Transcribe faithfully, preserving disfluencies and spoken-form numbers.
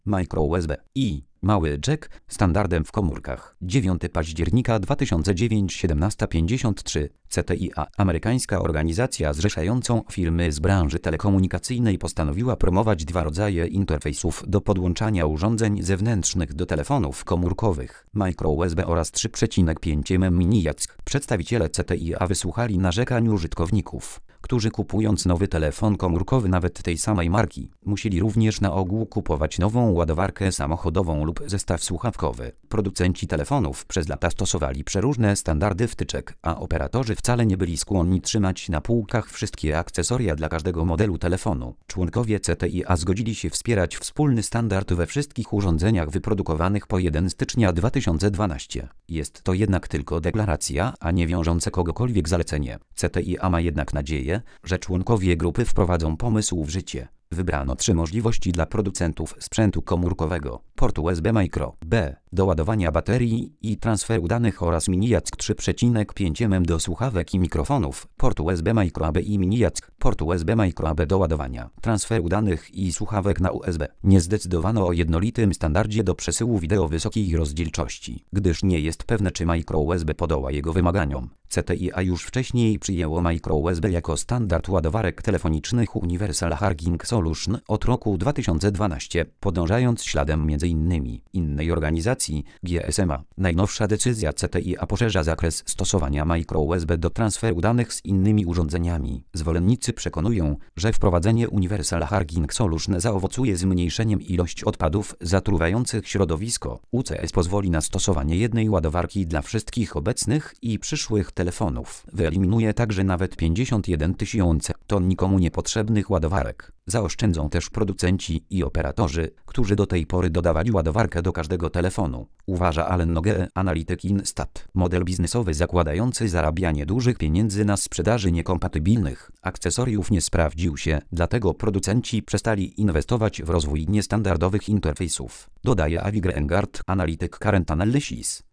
Micro U S B i mały jack standardem w komórkach. dziewiątego października dwa tysiące dziewiątego, siedemnaście pięćdziesiąt trzy C T I A, amerykańska organizacja zrzeszająca firmy z branży telekomunikacyjnej, postanowiła promować dwa rodzaje interfejsów do podłączania urządzeń zewnętrznych do telefonów komórkowych: Micro U S B oraz trzy przecinek pięć mm mini jack. Przedstawiciele C T I A wysłuchali narzekań użytkowników, którzy kupując nowy telefon komórkowy nawet tej samej marki, musieli również na ogół kupować nową ładowarkę samochodową lub zestaw słuchawkowy. Producenci telefonów przez lata stosowali przeróżne standardy wtyczek, a operatorzy wcale nie byli skłonni trzymać na półkach wszystkie akcesoria dla każdego modelu telefonu. Członkowie C T I A zgodzili się wspierać wspólny standard we wszystkich urządzeniach wyprodukowanych po pierwszego stycznia dwa tysiące dwunastego. Jest to jednak tylko deklaracja, a nie wiążące kogokolwiek zalecenie. C T I A ma jednak nadzieję, że członkowie grupy wprowadzą pomysł w życie. Wybrano trzy możliwości dla producentów sprzętu komórkowego: port U S B Micro B do ładowania baterii i transferu danych oraz mini jack trzy przecinek pięć mm do słuchawek i mikrofonów, port U S B Micro A B i mini jack, port U S B Micro A B do ładowania, transferu danych i słuchawek na U S B. Nie zdecydowano o jednolitym standardzie do przesyłu wideo wysokiej rozdzielczości, gdyż nie jest pewne, czy Micro U S B podoła jego wymaganiom. C T I A już wcześniej przyjęło Micro U S B jako standard ładowarek telefonicznych Universal Charging Solution od roku dwa tysiące dwunastego, podążając śladem m.in. innej organizacji, G S M A. Najnowsza decyzja C T I A poszerza zakres stosowania Micro U S B do transferu danych z innymi urządzeniami. Zwolennicy przekonują, że wprowadzenie Universal Charging Solution zaowocuje zmniejszeniem ilości odpadów zatruwających środowisko. U C S pozwoli na stosowanie jednej ładowarki dla wszystkich obecnych i przyszłych telefonów. Wyeliminuje także nawet pięćdziesiąt jeden tysięcy ton nikomu niepotrzebnych ładowarek. Zaoszczędzą też producenci i operatorzy, którzy do tej pory dodawali ładowarkę do każdego telefonu, uważa Allen Nogue, analityk Instat. Model biznesowy zakładający zarabianie dużych pieniędzy na sprzedaży niekompatybilnych akcesoriów nie sprawdził się, dlatego producenci przestali inwestować w rozwój niestandardowych interfejsów, dodaje Avi Greengard, analityk Current Analysis.